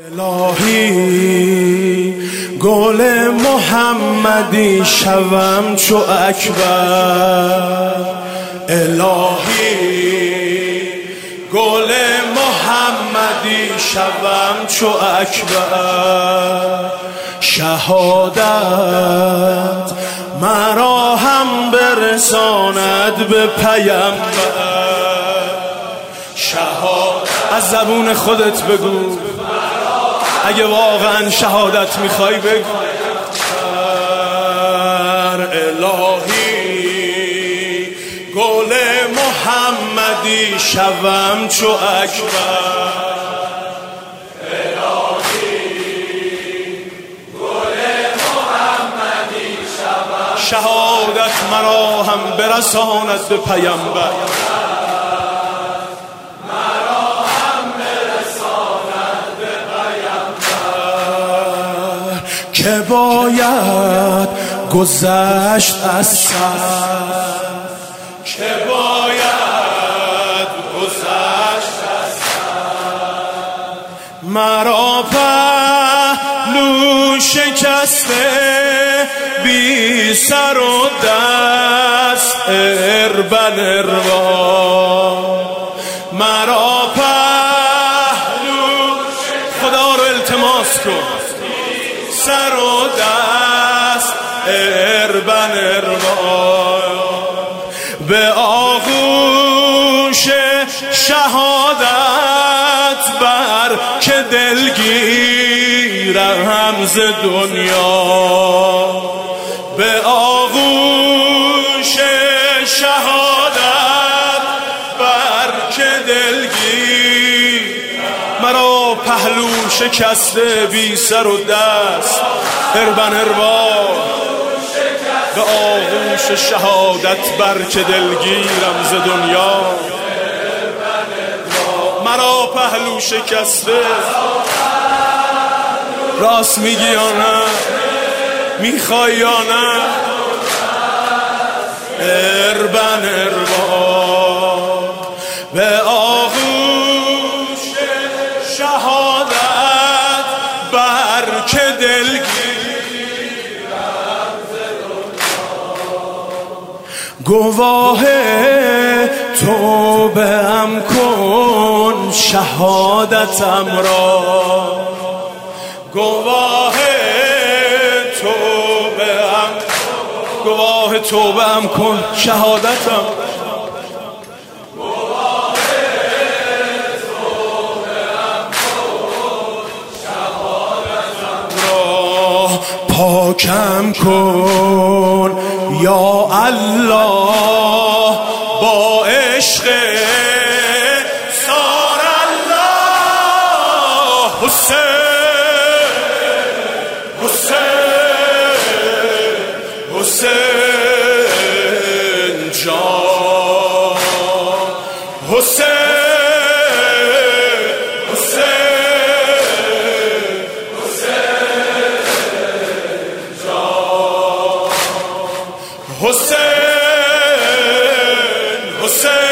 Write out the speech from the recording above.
الهی گل محمدی شوم چو اکبر، الهی گل محمدی شوم چو اکبر، شهادت مرا هم برساند به پیامبر. شهادت از زبون خودت بگو، اگه واقعا شهادت میخوای بگو. الهی گل محمدی شوم چو اکبر، شهادت مرا هم برساند به پیامبر. که باید گذشت از سر، که باید گذشت از سر، مرا پهلو شکسته بی سر و دست اربن اروا، مرا پهلو خدا رو التماس کن، سر و دست اربن اروا، به آغوش شهادت بر که دلگیرم ز دنیا، به آغوش شهادت بر که دلگیر، مرا پهلو شکسته بی سر و دست اربن اروا، به آغوش شهادت بر که دلگیرم ز دنیا، مرا پهلو شکسته. راست میگی یا نه؟ میخوای یا نه؟ اربن اروا، به آغوش شهادت بر که دلگیرم ز دنیا، گواه توبه‌ام کن شهادتم را، گواه توبه‌ام کن شهادتم، گواه توبه‌ام کن شهادتم را، پاکم کن یا الله با عشق سار الله، حسین حسین حسین جان، حسین حسین حسین جان، حسین حسین